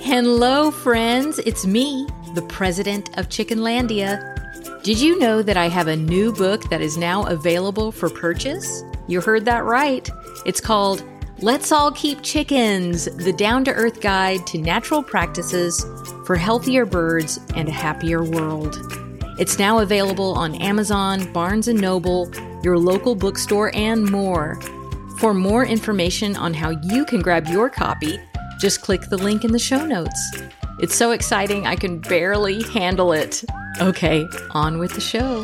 Hello, friends. It's me, the president of Chickenlandia. Did you know that I have a new book that is now available for purchase? You heard that right. It's called Let's All Keep Chickens, the down-to-earth guide to natural practices for healthier birds and a happier world. It's now available on Amazon, Barnes & Noble, your local bookstore, and more. For more information on how you can grab your copy, just click the link in the show notes. It's so exciting, I can barely handle it. Okay, on with the show.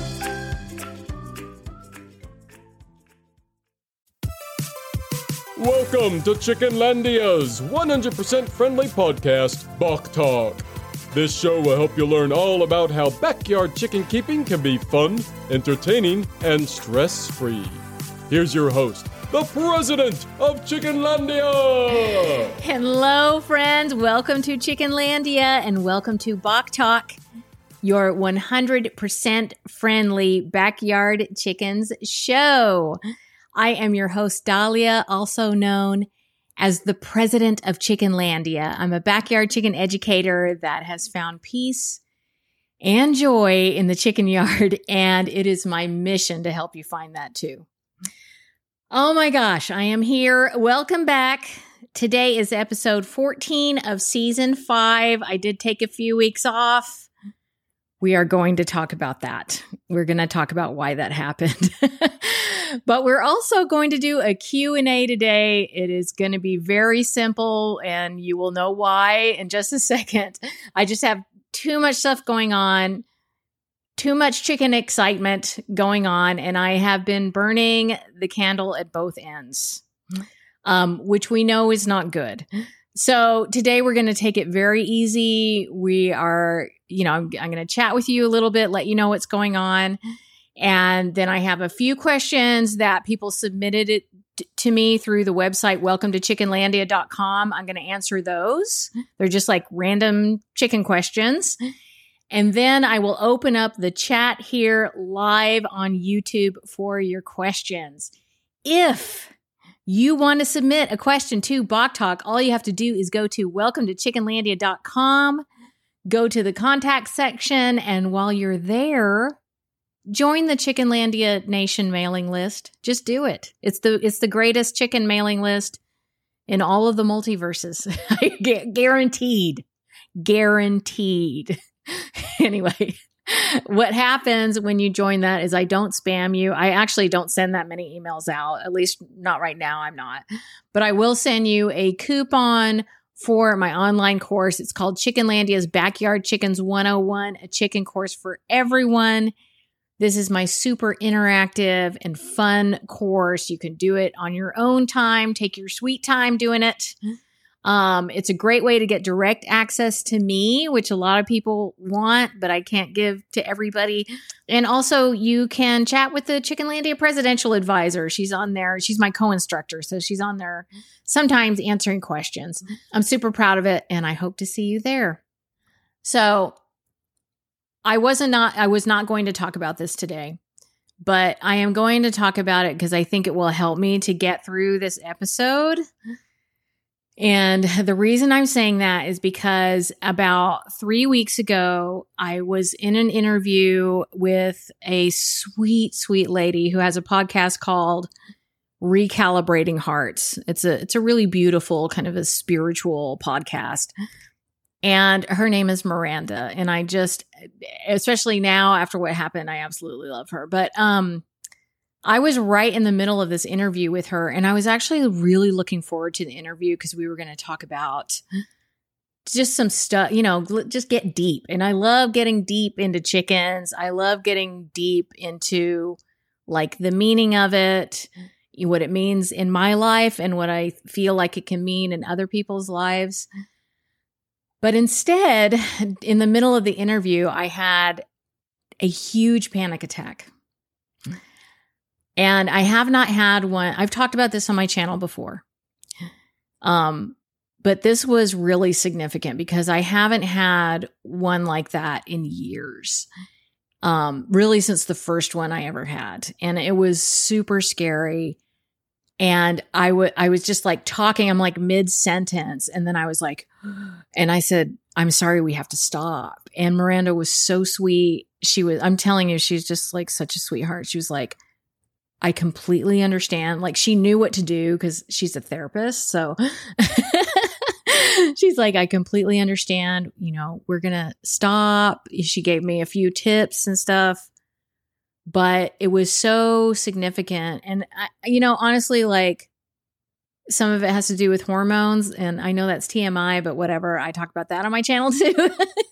Welcome to Chickenlandia's 100% friendly podcast, Bok Talk. This show will help you learn all about how backyard chicken keeping can be fun, entertaining, and stress-free. Here's your host, the president of Chickenlandia! Hello, friends. Welcome to Chickenlandia and welcome to Bok Talk, your 100% friendly backyard chickens show. I am your host, Dahlia, also known as the president of Chickenlandia. I'm a backyard chicken educator that has found peace and joy in the chicken yard, and it is my mission to help you find that too. Oh my gosh, I am here. Welcome back. Today is episode 14 of season 5. I did take a few weeks off. We are going to talk about that. We're going to talk about why that happened. But we're also going to do a Q&A today. It is going to be very simple, and you will know why in just a second. I just have too much stuff going on. Too much chicken excitement going on, and I have been burning the candle at both ends, which we know is not good. So today we're going to take it very easy. We are, I'm going to chat with you a little bit, let you know what's going on. And then I have a few questions that people submitted it to me through the website, welcome-to-chickenlandia.com. I'm going to answer those. They're just like random chicken questions. And then I will open up the chat here live on YouTube for your questions. If you want to submit a question to Bok Talk, all you have to do is go to welcome-to-chickenlandia.com, go to the contact section, and while you're there, join the Chickenlandia Nation mailing list. Just do it. It's the greatest chicken mailing list in all of the multiverses. Guaranteed. Guaranteed. Anyway, what happens when you join that is I don't spam you. I actually don't send that many emails out, at least not right now. I'm not. But I will send you a coupon for my online course. It's called Chickenlandia's Backyard Chickens 101, a chicken course for everyone. This is my super interactive and fun course. You can do it on your own time. Take your sweet time doing it. It's a great way to get direct access to me, which a lot of people want, but I can't give to everybody. And also you can chat with the Chickenlandia presidential advisor. She's on there. She's my co-instructor. So she's on there sometimes answering questions. I'm super proud of it, and I hope to see you there. So I was not going to talk about this today, but I am going to talk about it because I think it will help me to get through this episode. And the reason I'm saying that is because about 3 weeks ago, I was in an interview with a sweet, sweet lady who has a podcast called Recalibrating Hearts. It's a really beautiful kind of a spiritual podcast. And her name is Miranda. And I just, especially now after what happened, I absolutely love her. But, I was right in the middle of this interview with her, and I was actually really looking forward to the interview because we were going to talk about just some stuff, just get deep. And I love getting deep into chickens. I love getting deep into like the meaning of it, what it means in my life, and what I feel like it can mean in other people's lives. But instead, in the middle of the interview, I had a huge panic attack. And I have not had one. I've talked about this on my channel before. But this was really significant because I haven't had one like that in years. Really since the first one I ever had. And it was super scary. And I was just like talking, I'm like mid-sentence. And then I was like, and I said, I'm sorry, we have to stop. And Miranda was so sweet. I'm telling you, she's just like such a sweetheart. She was like, I completely understand. Like she knew what to do because she's a therapist. So she's like, I completely understand. We're going to stop. She gave me a few tips and stuff. But it was so significant. And, honestly, like some of it has to do with hormones. And I know that's TMI, but whatever. I talk about that on my channel too.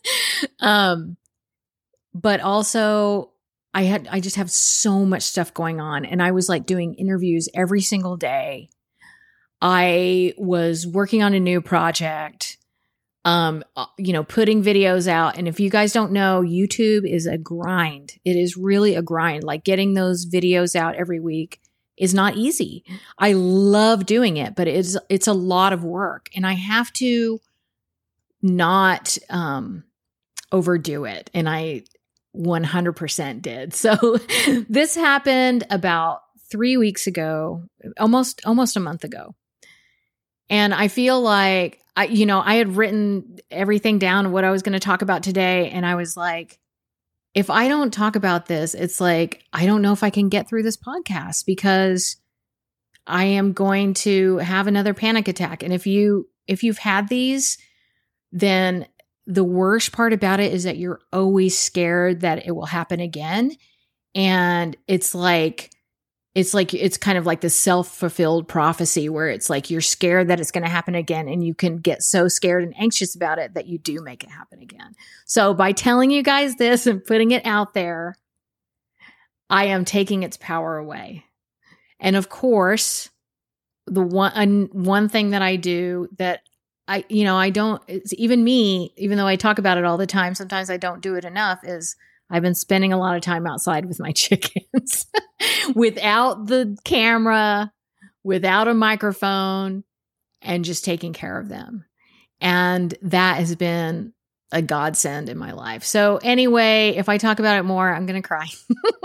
But also I just have so much stuff going on. And I was like doing interviews every single day. I was working on a new project. Putting videos out. And if you guys don't know, YouTube is a grind. It is really a grind. Like getting those videos out every week is not easy. I love doing it, but it's a lot of work and I have to not, overdo it. And I 100% did. So this happened about 3 weeks ago, almost a month ago. And I feel like I had written everything down, what I was going to talk about today. And I was like, if I don't talk about this, it's like, I don't know if I can get through this podcast because I am going to have another panic attack. And if you've had these, then the worst part about it is that you're always scared that it will happen again. And it's kind of like the self-fulfilled prophecy where it's like you're scared that it's going to happen again and you can get so scared and anxious about it that you do make it happen again. So by telling you guys this and putting it out there, I am taking its power away. And of course, the one thing that I do that I don't, it's even me, even though I talk about it all the time, sometimes I don't do it enough, is I've been spending a lot of time outside with my chickens without the camera, without a microphone, and just taking care of them. And that has been a godsend in my life. So anyway, if I talk about it more, I'm going to cry.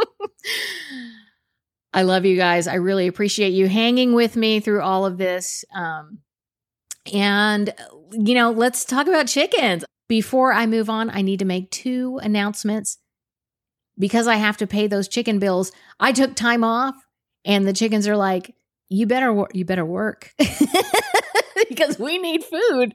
I love you guys. I really appreciate you hanging with me through all of this. And let's talk about chickens. Before I move on, I need to make 2 announcements. Because I have to pay those chicken bills, I took time off and the chickens are like, you better work because we need food.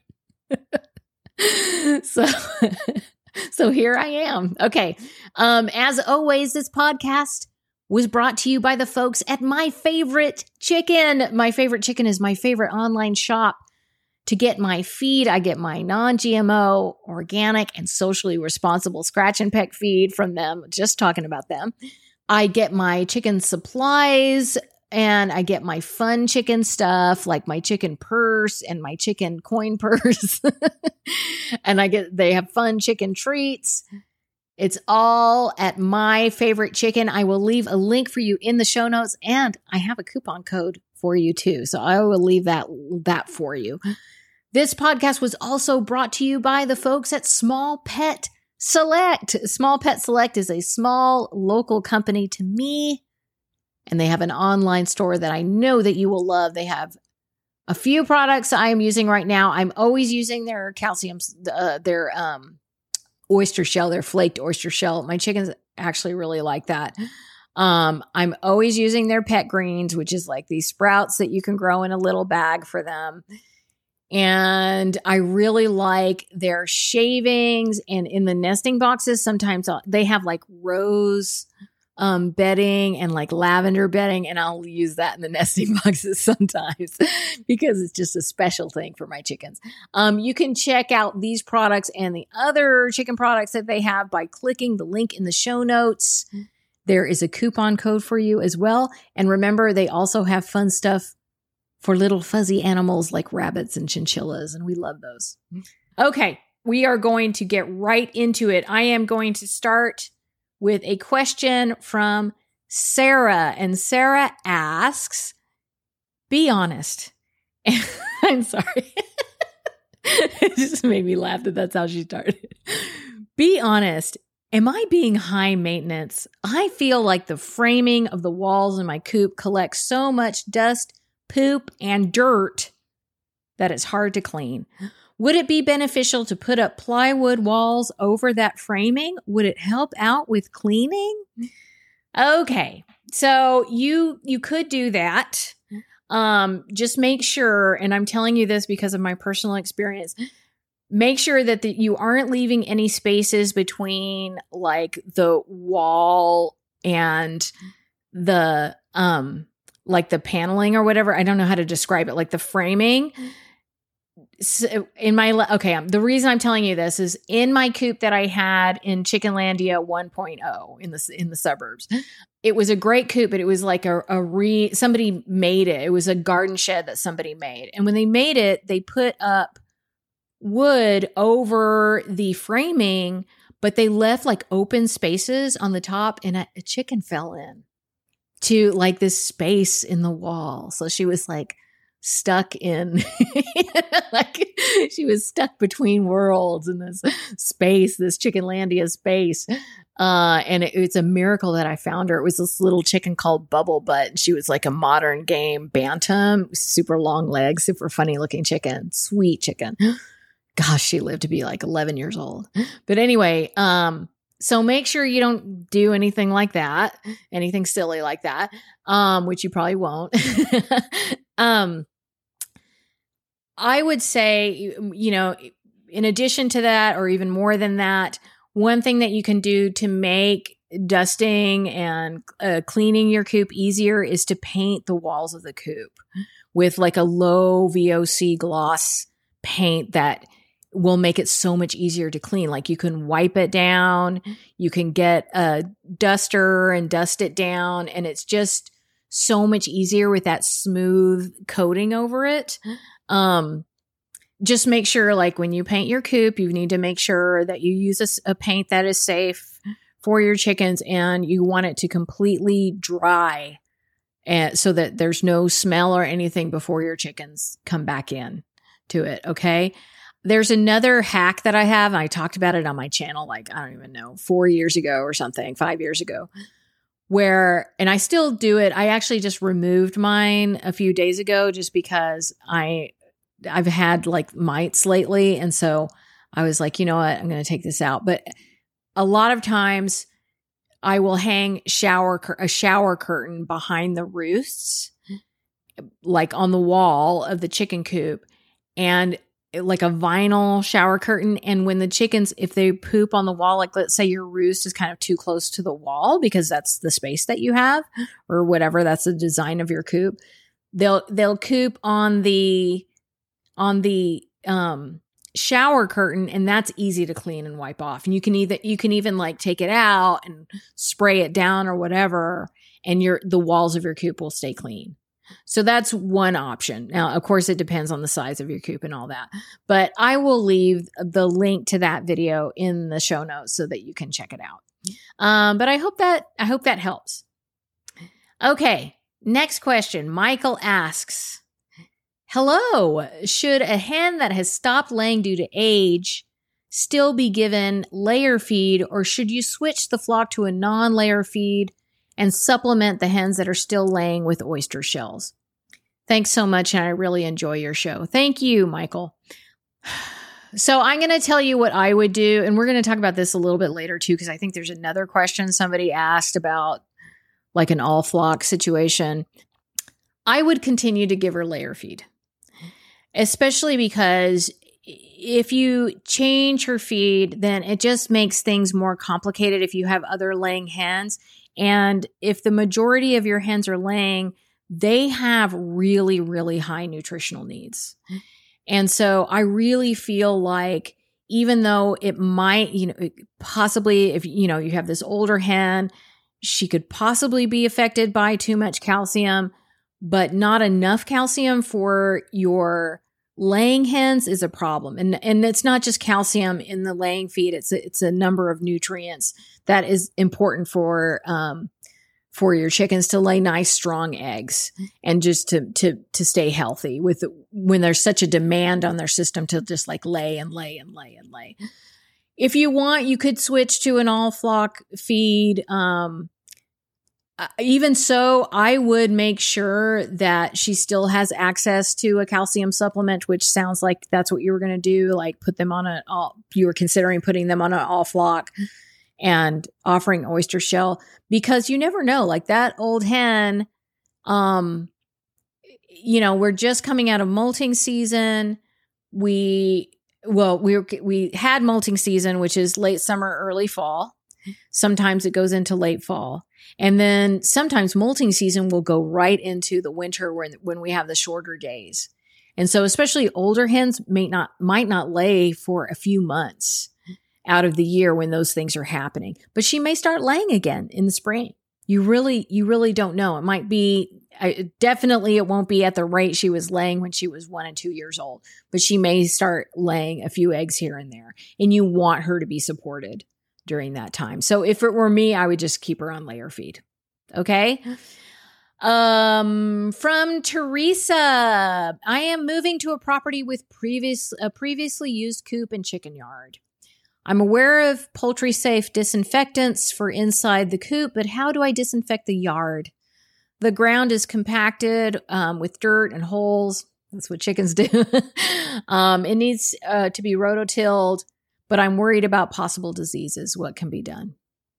So here I am. Okay. As always, this podcast was brought to you by the folks at My Favorite Chicken. My Favorite Chicken is my favorite online shop. To get my feed, I get my non-GMO, organic, and socially responsible scratch and peck feed from them, just talking about them. I get my chicken supplies and I get my fun chicken stuff like my chicken purse and my chicken coin purse. And they have fun chicken treats. It's all at My Favorite Chicken. I will leave a link for you in the show notes and I have a coupon code for you too. So I will leave that for you. This podcast was also brought to you by the folks at Small Pet Select. Small Pet Select is a small local company to me, and they have an online store that I know that you will love. They have a few products I am using right now. I'm always using their calcium, their oyster shell, their flaked oyster shell. My chickens actually really like that. I'm always using their pet greens, which is like these sprouts that you can grow in a little bag for them. And I really like their shavings, and in the nesting boxes, sometimes they have like rose bedding and like lavender bedding. And I'll use that in the nesting boxes sometimes because it's just a special thing for my chickens. You can check out these products and the other chicken products that they have by clicking the link in the show notes. There is a coupon code for you as well. And remember, they also have fun stuff for little fuzzy animals like rabbits and chinchillas, and we love those. Okay, we are going to get right into it. I am going to start with a question from Sarah, and Sarah asks, be honest. I'm sorry. It just made me laugh that that's how she started. Be honest. Am I being high maintenance? I feel like the framing of the walls in my coop collects so much dust, poop, and dirt that it's hard to clean. Would it be beneficial to put up plywood walls over that framing? Would it help out with cleaning? Okay, so you could do that. Just make sure, and I'm telling you this because of my personal experience, make sure that you aren't leaving any spaces between like the wall and the like the paneling or whatever. I don't know how to describe it, like the framing. So the reason I'm telling you this is in my coop that I had in Chickenlandia 1.0 in the suburbs. It was a great coop, but it was like somebody made it. It was a garden shed that somebody made. And when they made it, they put up wood over the framing, but they left like open spaces on the top, and a chicken fell in to like this space in the wall. So she was like stuck in like she was stuck between worlds in this space, this Chickenlandia space. And it's a miracle that I found her. It was this little chicken called Bubble Butt. She was like a modern game bantam, super long legs, super funny looking chicken, sweet chicken. Gosh, she lived to be like 11 years old. But anyway, so make sure you don't do anything like that, anything silly like that, which you probably won't. I would say, in addition to that, or even more than that, one thing that you can do to make dusting and cleaning your coop easier is to paint the walls of the coop with like a low VOC gloss paint that will make it so much easier to clean. Like you can wipe it down, you can get a duster and dust it down, and it's just so much easier with that smooth coating over it. Just make sure, like when you paint your coop, you need to make sure that you use a paint that is safe for your chickens, and you want it to completely dry, and so that there's no smell or anything before your chickens come back in to it. Okay. There's another hack that I have. I talked about it on my channel, like, I don't even know, 4 years ago or something, 5 years ago, and I still do it. I actually just removed mine a few days ago just because I've had like mites lately. And so I was like, you know what, I'm going to take this out. But a lot of times I will hang a shower curtain behind the roosts, like on the wall of the chicken coop, and like a vinyl shower curtain. And when the chickens, if they poop on the wall, like let's say your roost is kind of too close to the wall because that's the space that you have or whatever, that's the design of your coop, they'll coop on the shower curtain, and that's easy to clean and wipe off. And you can even like take it out and spray it down or whatever, and the walls of your coop will stay clean. So that's one option. Now, of course, it depends on the size of your coop and all that, but I will leave the link to that video in the show notes so that you can check it out. But I hope that helps. Okay. Next question. Michael asks, hello, should a hen that has stopped laying due to age still be given layer feed, or should you switch the flock to a non-layer feed and supplement the hens that are still laying with oyster shells? Thanks so much, and I really enjoy your show. Thank you, Michael. So I'm going to tell you what I would do, and we're going to talk about this a little bit later too, because I think there's another question somebody asked about like an all flock situation. I would continue to give her layer feed, especially because if you change her feed, then it just makes things more complicated if you have other laying hens. And if the majority of your hens are laying, they have really, really high nutritional needs. And so I really feel like even though it might, possibly if, you have this older hen, she could possibly be affected by too much calcium, but not enough calcium for your laying hens is a problem. And it's not just calcium in the laying feed. It's a number of nutrients that is important for your chickens to lay nice, strong eggs and just to stay healthy when there's such a demand on their system to just like lay and lay and lay and lay. If you want, you could switch to an all flock feed. even so, I would make sure that she still has access to a calcium supplement, which sounds like that's what you were going to do. Like put them on you were considering putting them on an off lock and offering oyster shell, because you never know, like that old hen, we're just coming out of molting season. We had molting season, which is late summer, early fall. Sometimes it goes into late fall. And then sometimes molting season will go right into the winter when we have the shorter days. And so especially older hens might not lay for a few months out of the year when those things are happening. But she may start laying again in the spring. You really don't know. It might be, definitely it won't be at the rate she was laying when she was 1 and 2 years old, but she may start laying a few eggs here and there. And you want her to be supported during that time. So if it were me, I would just keep her on layer feed. Okay. From Teresa, I am moving to a property with a previously used coop and chicken yard. I'm aware of poultry safe disinfectants for inside the coop, but how do I disinfect the yard? The ground is compacted with dirt and holes. That's what chickens do. It needs to be rototilled, but I'm worried about possible diseases. What can be done?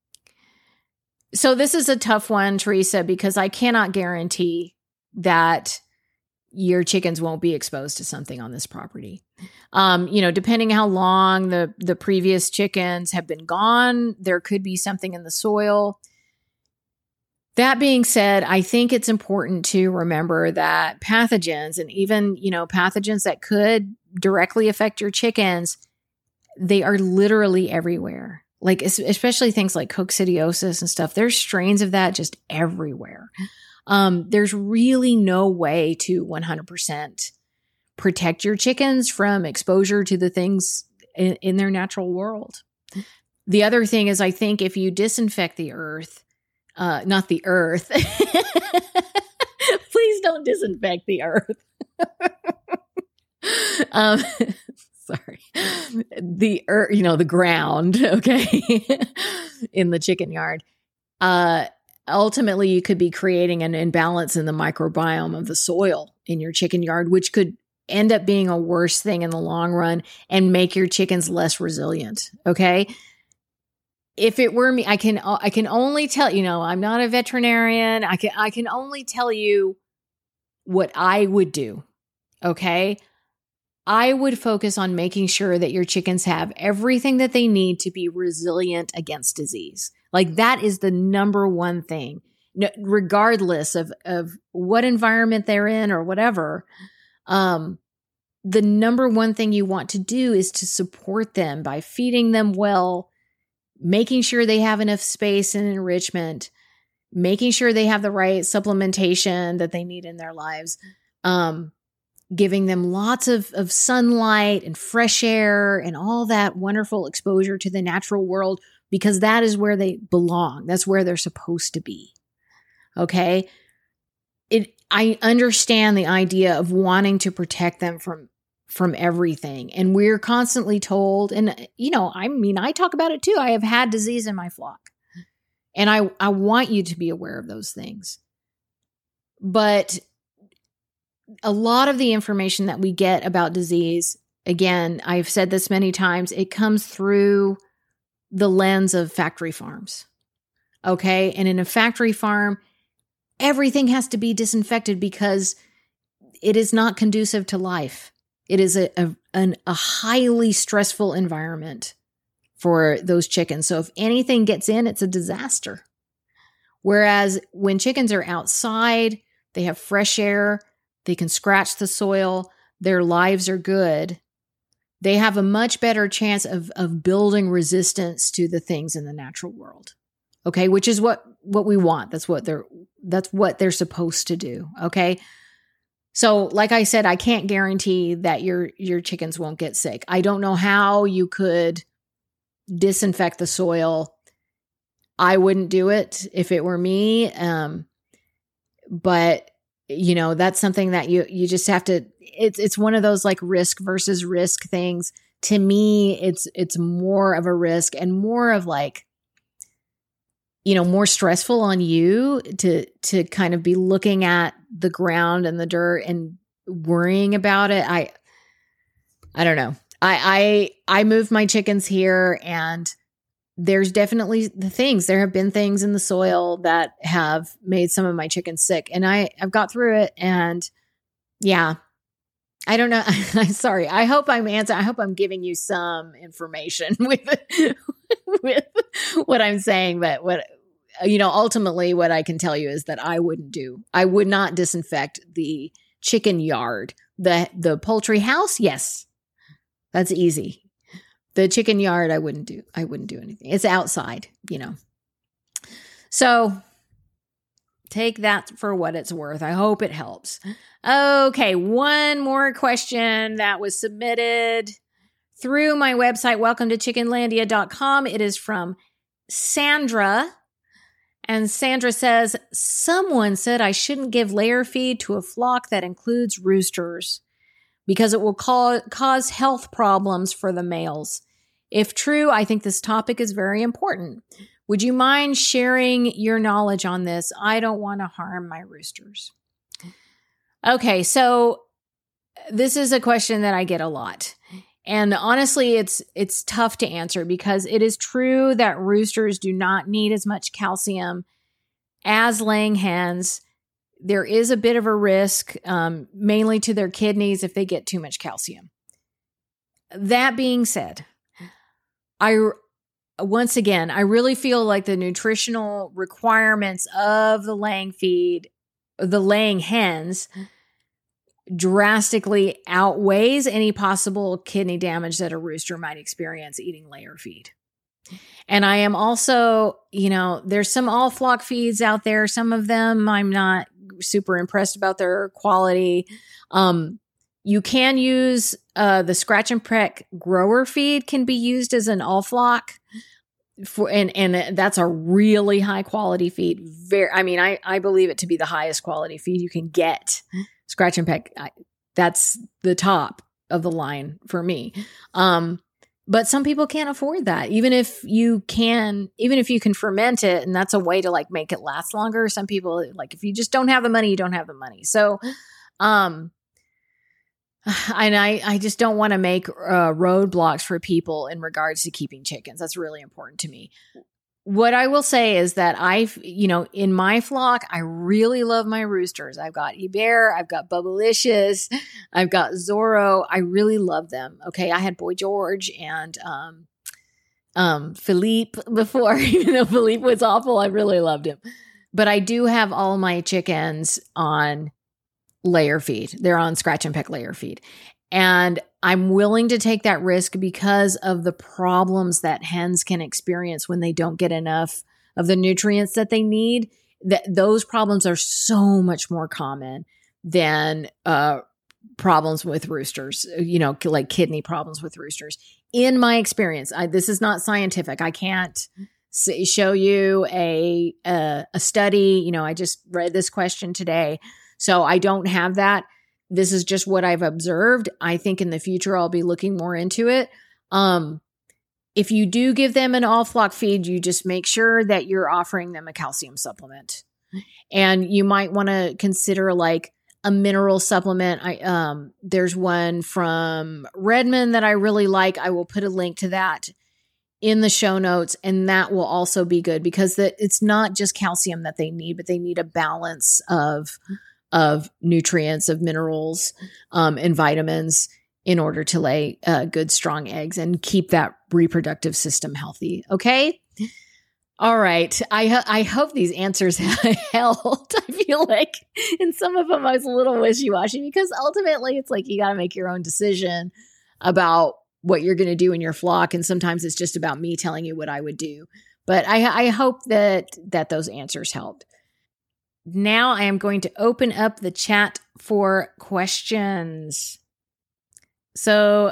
So this is a tough one, Teresa, because I cannot guarantee that your chickens won't be exposed to something on this property. Depending how long the previous chickens have been gone, there could be something in the soil. That being said, I think it's important to remember that pathogens and even, pathogens that could directly affect your chickens, they are literally everywhere. Like, especially things like coccidiosis and stuff. There's strains of that just everywhere. There's really no way to 100% protect your chickens from exposure to the things in their natural world. The other thing is, I think if you disinfect the earth, not the earth, please don't disinfect the earth. Sorry. The earth, the ground, okay, in the chicken yard. Ultimately, you could be creating an imbalance in the microbiome of the soil in your chicken yard, which could end up being a worse thing in the long run and make your chickens less resilient. Okay. If it were me, I can only tell, I'm not a veterinarian. I can only tell you what I would do. Okay. I would focus on making sure that your chickens have everything that they need to be resilient against disease. Like that is the number one thing, regardless of what environment they're in or whatever. The number one thing you want to do is to support them by feeding them well, making sure they have enough space and enrichment, making sure they have the right supplementation that they need in their lives, giving them lots of sunlight and fresh air and all that wonderful exposure to the natural world, because that is where they belong. That's where they're supposed to be. Okay. I understand the idea of wanting to protect them from everything. And we're constantly told, and I talk about it too. I have had disease in my flock, and I want you to be aware of those things. But a lot of the information that we get about disease, again, I've said this many times, it comes through the lens of factory farms. Okay. And in a factory farm, everything has to be disinfected because it is not conducive to life. It is a highly stressful environment for those chickens. So if anything gets in, it's a disaster. Whereas when chickens are outside, they have fresh air, they can scratch the soil, their lives are good, they have a much better chance of building resistance to the things in the natural world. Okay, which is what we want. That's what they're supposed to do. Okay. So like I said, I can't guarantee that your chickens won't get sick. I don't know how you could disinfect the soil. I wouldn't do it if it were me. But that's something that you just have to, it's one of those like risk versus risk things. To me, it's more of a risk and more of like, more stressful on you to kind of be looking at the ground and the dirt and worrying about it. I don't know. I moved my chickens here, and there's definitely there have been things in the soil that have made some of my chickens sick, and I've got through it. And yeah, I don't know. I'm sorry. I hope I'm giving you some information with what I'm saying, but ultimately what I can tell you is that I would not disinfect the chicken yard. The poultry house, yes, that's easy. The chicken yard, I wouldn't do anything. It's outside, So take that for what it's worth. I hope it helps. Okay, one more question that was submitted through my website, welcome to chickenlandia.com. It is from Sandra. And Sandra says, someone said I shouldn't give layer feed to a flock that includes roosters because it will cause health problems for the males. If true, I think this topic is very important. Would you mind sharing your knowledge on this? I don't want to harm my roosters. Okay, so this is a question that I get a lot. And honestly, it's tough to answer because it is true that roosters do not need as much calcium as laying hens. There is a bit of a risk, mainly to their kidneys if they get too much calcium. That being said, I really feel like the nutritional requirements of the laying hens drastically outweighs any possible kidney damage that a rooster might experience eating layer feed. And I am also, there's some all flock feeds out there. Some of them I'm not super impressed about their quality. You can use the Scratch and Peck grower feed can be used as an all flock and that's a really high quality feed. I believe it to be the highest quality feed you can get. Scratch and Peck, that's the top of the line for me. But some people can't afford that. Even if you can ferment it, and that's a way to make it last longer. Some people if you just don't have the money, you don't have the money. So, and I just don't want to make roadblocks for people in regards to keeping chickens. That's really important to me. What I will say is that in my flock, I really love my roosters. I've got Eber, I've got Bubblicious, I've got Zorro. I really love them. Okay. I had Boy George and, Philippe before, even though Philippe was awful. I really loved him, but I do have all my chickens on layer feed. They're on Scratch and Peck layer feed. And I'm willing to take that risk because of the problems that hens can experience when they don't get enough of the nutrients that they need. Those problems are so much more common than problems with roosters, like kidney problems with roosters. In my experience, this is not scientific. I can't show you a study. I just read this question today, so I don't have that. This is just what I've observed. I think in the future, I'll be looking more into it. If you do give them an all flock feed, you just make sure that you're offering them a calcium supplement. And you might want to consider a mineral supplement. There's one from Redmond that I really like. I will put a link to that in the show notes, and that will also be good because it's not just calcium that they need, but they need a balance of nutrients, of minerals, and vitamins in order to lay good, strong eggs and keep that reproductive system healthy. Okay. All right. I hope these answers helped. I feel like in some of them I was a little wishy-washy because ultimately it's you got to make your own decision about what you're going to do in your flock. And sometimes it's just about me telling you what I would do. But I hope that those answers helped. Now I am going to open up the chat for questions. So,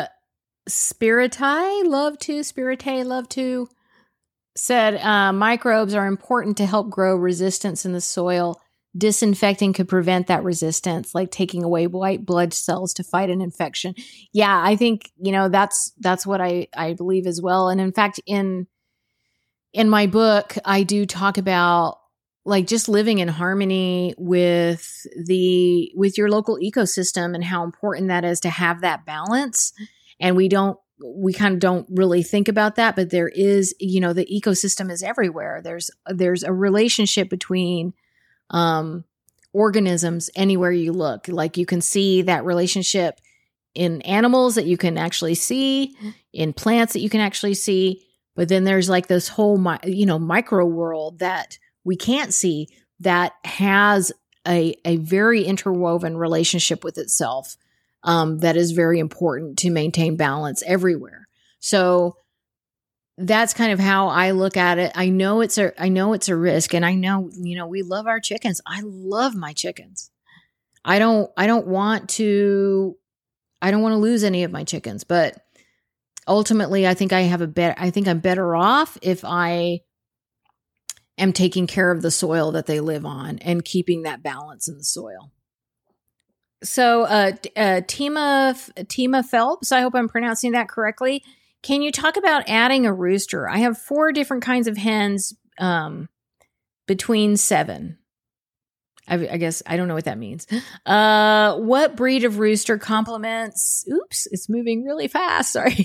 Spirite love to said, microbes are important to help grow resistance in the soil. Disinfecting could prevent that resistance, like taking away white blood cells to fight an infection. Yeah, I think, that's what I believe as well. And in fact, in in my book, I do talk about like just living in harmony with your local ecosystem and how important that is to have that balance. And we kind of don't really think about that, but there is, the ecosystem is everywhere. There's a relationship between organisms anywhere you look. Like you can see that relationship in animals that you can actually see, in plants that you can actually see. But then there's like this whole, micro world that we can't see that has a very interwoven relationship with itself that is very important to maintain balance everywhere. So that's kind of how I look at it. I know it's a risk, and I know, we love our chickens. I love my chickens. I don't want to lose any of my chickens, but ultimately I think I'm better off if I am taking care of the soil that they live on and keeping that balance in the soil. So, Tima Phelps, I hope I'm pronouncing that correctly. Can you talk about adding a rooster? I have 4 different kinds of hens, between 7. I guess I don't know what that means. What breed of rooster complements? Oops, it's moving really fast. Sorry.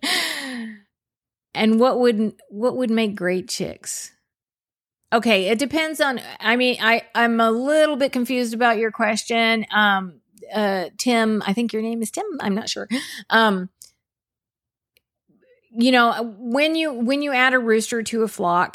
And what would make great chicks? Okay, it depends on. I mean, I'm a little bit confused about your question, Tim. I think your name is Tim. I'm not sure. When you add a rooster to a flock,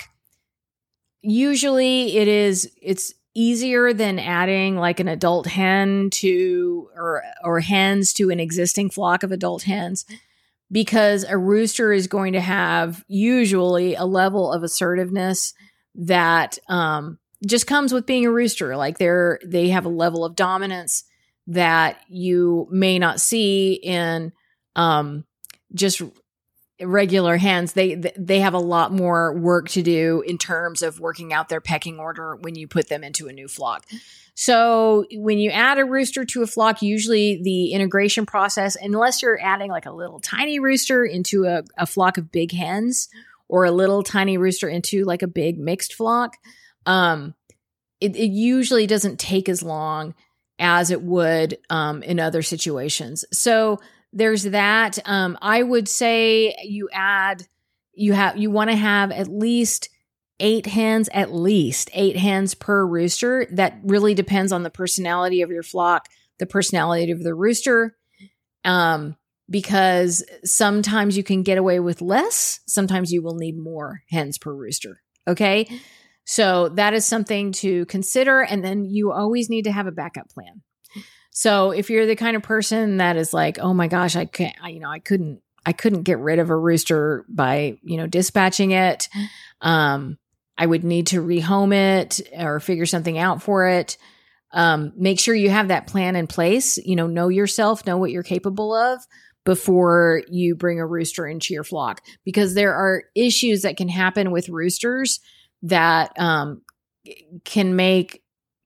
usually it's easier than adding like an adult hen to or hens to an existing flock of adult hens, because a rooster is going to have usually a level of assertiveness that just comes with being a rooster. Like they have a level of dominance that you may not see in just regular hens. They have a lot more work to do in terms of working out their pecking order when you put them into a new flock. So when you add a rooster to a flock, usually the integration process, unless you're adding like a little tiny rooster into a flock of big hens, or a little tiny rooster into like a big mixed flock, it usually doesn't take as long as it would in other situations. So there's that. I would say you want to have at least 8 hens per rooster. That really depends on the personality of your flock, the personality of the rooster. Because sometimes you can get away with less. Sometimes you will need more hens per rooster. Okay. So that is something to consider. And then you always need to have a backup plan. So if you're the kind of person that is like, oh my gosh, I couldn't get rid of a rooster by, dispatching it. I would need to rehome it or figure something out for it. Make sure you have that plan in place. Know yourself, know what you're capable of before you bring a rooster into your flock, because there are issues that can happen with roosters that can make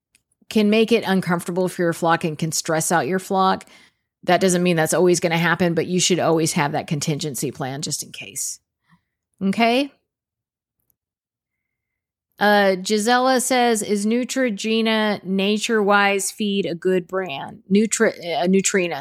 it uncomfortable for your flock and can stress out your flock. That doesn't mean that's always going to happen, but you should always have that contingency plan just in case. Okay. Gisela says, is Neutrogena nature-wise feed a good brand? Neutrogena.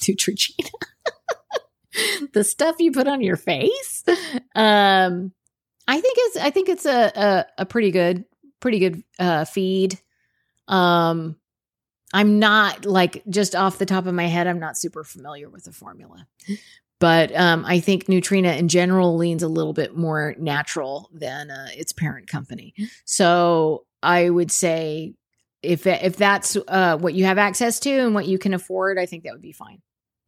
The stuff you put on your face. I think it's a pretty good feed. I'm not, like, just off the top of my head, I'm not super familiar with the formula. But I think Neutrogena in general leans a little bit more natural than its parent company. So I would say if that's what you have access to and what you can afford, I think that would be fine.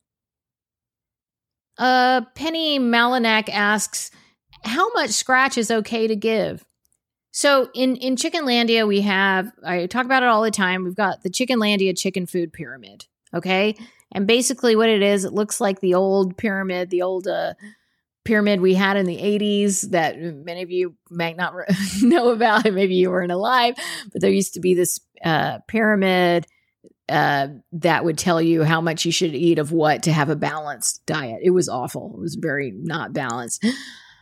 Penny Malinak asks, how much scratch is okay to give? So in Chickenlandia, I talk about it all the time. We've got the Chickenlandia chicken food pyramid. Okay. And basically what it is, it looks like the old pyramid, pyramid we had in the 80s that many of you might not know about. Maybe you weren't alive, but there used to be this pyramid that would tell you how much you should eat of what to have a balanced diet. It was awful. It was very not balanced.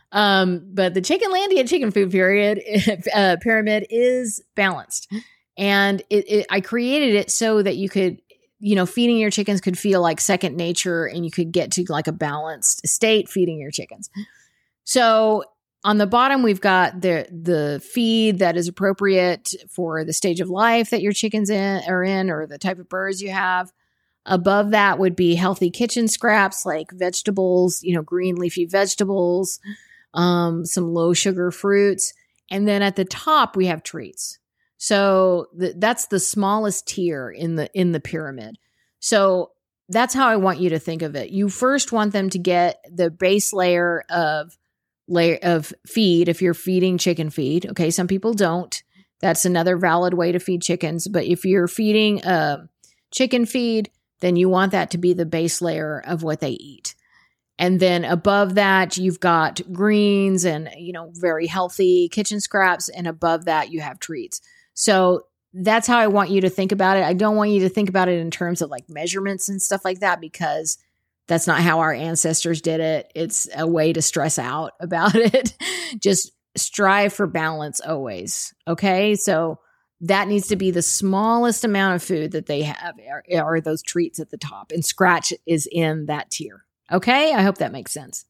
But the Chickenlandia chicken food pyramid is balanced. And I created it so that you could, feeding your chickens could feel like second nature, and you could get to like a balanced state feeding your chickens. So on the bottom, we've got the feed that is appropriate for the stage of life that your chickens are in, or the type of birds you have. Above that would be healthy kitchen scraps like vegetables, green leafy vegetables, some low sugar fruits. And then at the top, we have treats. So that's the smallest tier in the pyramid. So that's how I want you to think of it. You first want them to get the base layer of feed if you're feeding chicken feed. Okay, some people don't. That's another valid way to feed chickens. But if you're feeding chicken feed, then you want that to be the base layer of what they eat. And then above that, you've got greens and, very healthy kitchen scraps. And above that, you have treats. So that's how I want you to think about it. I don't want you to think about it in terms of like measurements and stuff like that, because that's not how our ancestors did it. It's a way to stress out about it. Just strive for balance always. Okay. So that needs to be the smallest amount of food that they have are those treats at the top, and scratch is in that tier. Okay. I hope that makes sense.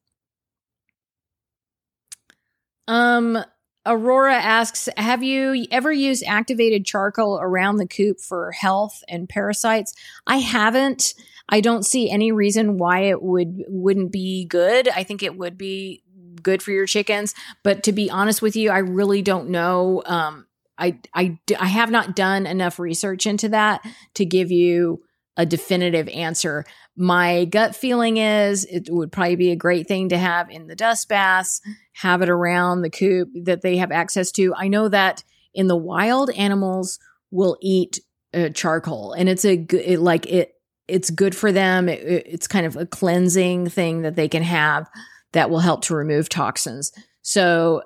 Aurora asks, have you ever used activated charcoal around the coop for health and parasites? I haven't. I don't see any reason why it wouldn't be good. I think it would be good for your chickens, but to be honest with you, I really don't know. I have not done enough research into that to give you a definitive answer. My gut feeling is it would probably be a great thing to have in the dust baths, have it around the coop that they have access to. I know that in the wild, animals will eat charcoal, and it's it's good for them. It's kind of a cleansing thing that they can have that will help to remove toxins. So,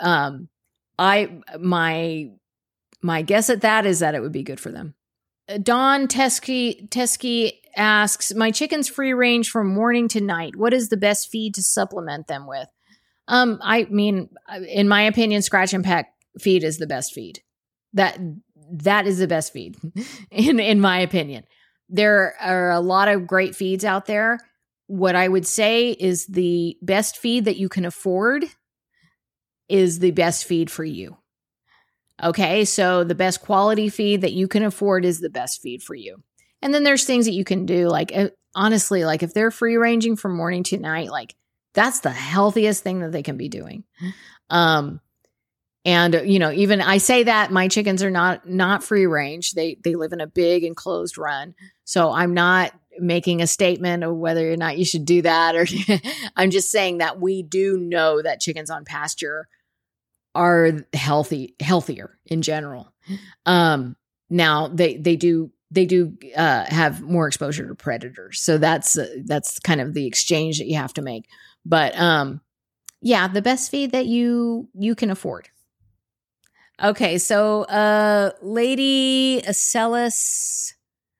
my guess at that is that it would be good for them. Don Teskey asks, my chickens free range from morning to night. What is the best feed to supplement them with? I mean, in my opinion, scratch and peck feed is the best feed. That is the best feed, in my opinion. There are a lot of great feeds out there. What I would say is the best feed that you can afford is the best feed for you. Okay, so the best quality feed that you can afford is the best feed for you. And then there's things that you can do, like honestly, like if they're free ranging from morning to night, like that's the healthiest thing that they can be doing. And even I say that my chickens are not free range. They live in a big enclosed run. So I'm not making a statement of whether or not you should do that, or I'm just saying that we do know that chickens on pasture are healthier in general. Now they do have more exposure to predators. So that's kind of the exchange that you have to make. But the best feed that you can afford. Okay, so Lady Acellus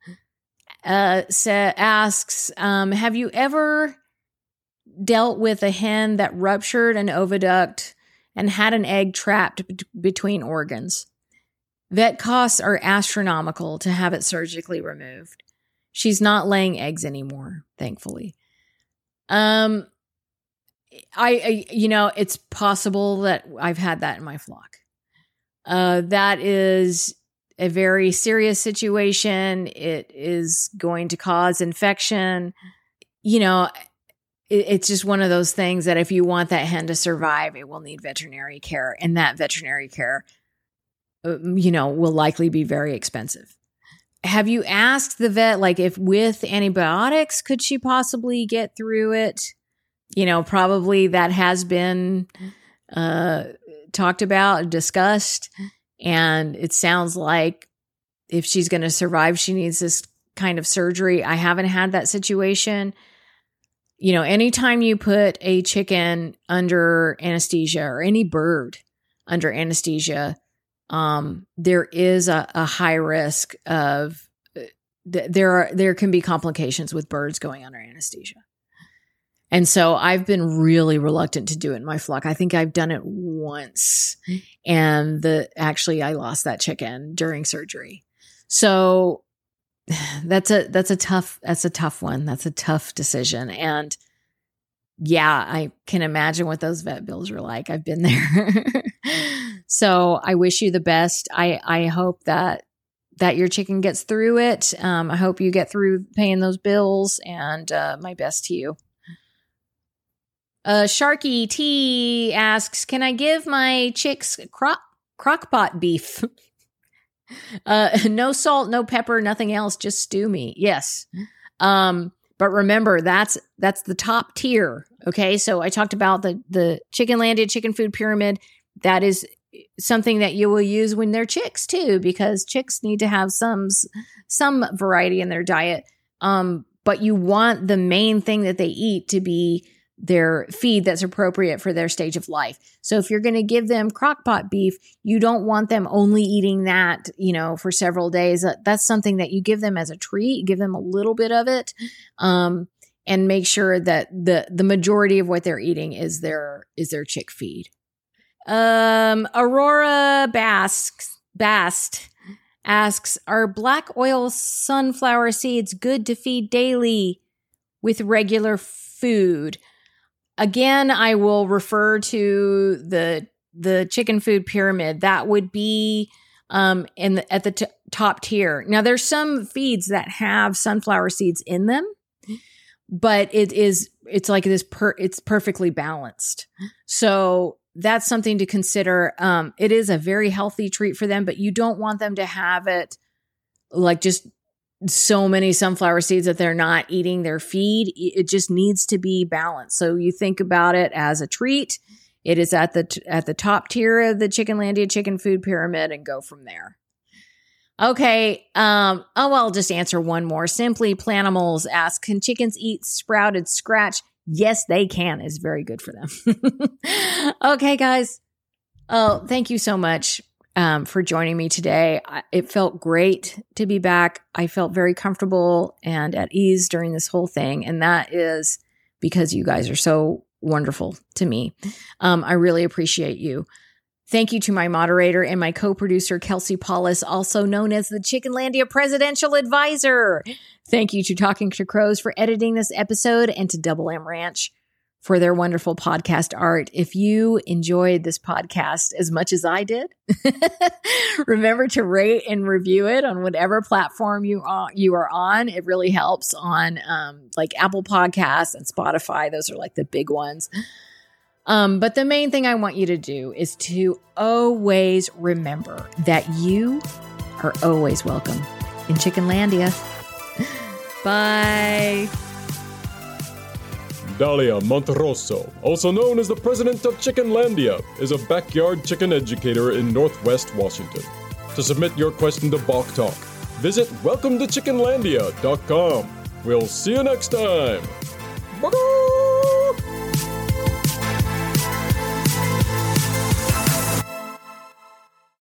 asks, have you ever dealt with a hen that ruptured an oviduct and had an egg trapped between organs? Vet costs are astronomical to have it surgically removed. She's not laying eggs anymore, thankfully. It's possible that I've had that in my flock. That is a very serious situation. It is going to cause infection. It's just one of those things that if you want that hen to survive, it will need veterinary care. And that veterinary care, will likely be very expensive. Have you asked the vet, like if with antibiotics, could she possibly get through it? Probably that has been talked about, discussed. And it sounds like if she's going to survive, she needs this kind of surgery. I haven't had that situation. Anytime you put a chicken under anesthesia or any bird under anesthesia, there is a high risk of there can be complications with birds going under anesthesia. And so I've been really reluctant to do it in my flock. I think I've done it once, and actually I lost that chicken during surgery. So that's a tough one. That's a tough decision. And yeah, I can imagine what those vet bills are like. I've been there. So I wish you the best. I hope that your chicken gets through it. I hope you get through paying those bills, and my best to you. Sharky T asks, can I give my chicks crock-pot beef? No salt, no pepper, nothing else, just stew me. Yes. But remember, that's the top tier. Okay. So I talked about the Chickenlandia chicken food pyramid. That is something that you will use when they're chicks too, because chicks need to have some variety in their diet. But you want the main thing that they eat to be their feed that's appropriate for their stage of life. So if you're going to give them crock-pot beef, you don't want them only eating that, for several days. That's something that you give them as a treat. Give them a little bit of it, and make sure that the majority of what they're eating is their chick feed. Aurora Bast asks, are black oil sunflower seeds good to feed daily with regular food? Again, I will refer to the chicken food pyramid. That would be at the top tier. Now, there's some feeds that have sunflower seeds in them, but it's perfectly balanced. So that's something to consider. It is a very healthy treat for them, but you don't want them to have it like just so many sunflower seeds that they're not eating their feed. It just needs to be balanced. So you think about it as a treat. It is at the top tier of the Chickenlandia chicken food pyramid, and go from there. Okay. I'll just answer one more. Simply Planimals asks, can chickens eat sprouted scratch? Yes, they can. It's very good for them. Okay, guys. Oh, thank you so much for joining me today. It felt great to be back. I felt very comfortable and at ease during this whole thing. And that is because you guys are so wonderful to me. I really appreciate you. Thank you to my moderator and my co-producer, Kelsey Paulus, also known as the Chickenlandia Presidential Advisor. Thank you to Talking to Crows for editing this episode, and to Double M Ranch for their wonderful podcast art. If you enjoyed this podcast as much as I did, remember to rate and review it on whatever platform you are on. It really helps on like Apple Podcasts and Spotify. Those are like the big ones. But the main thing I want you to do is to always remember that you are always welcome in Chickenlandia. Bye. Dalia Monterosso, also known as the president of Chickenlandia, is a backyard chicken educator in Northwest Washington. To submit your question to Bok Talk, visit welcometochickenlandia.com. We'll see you next time. Bye-bye.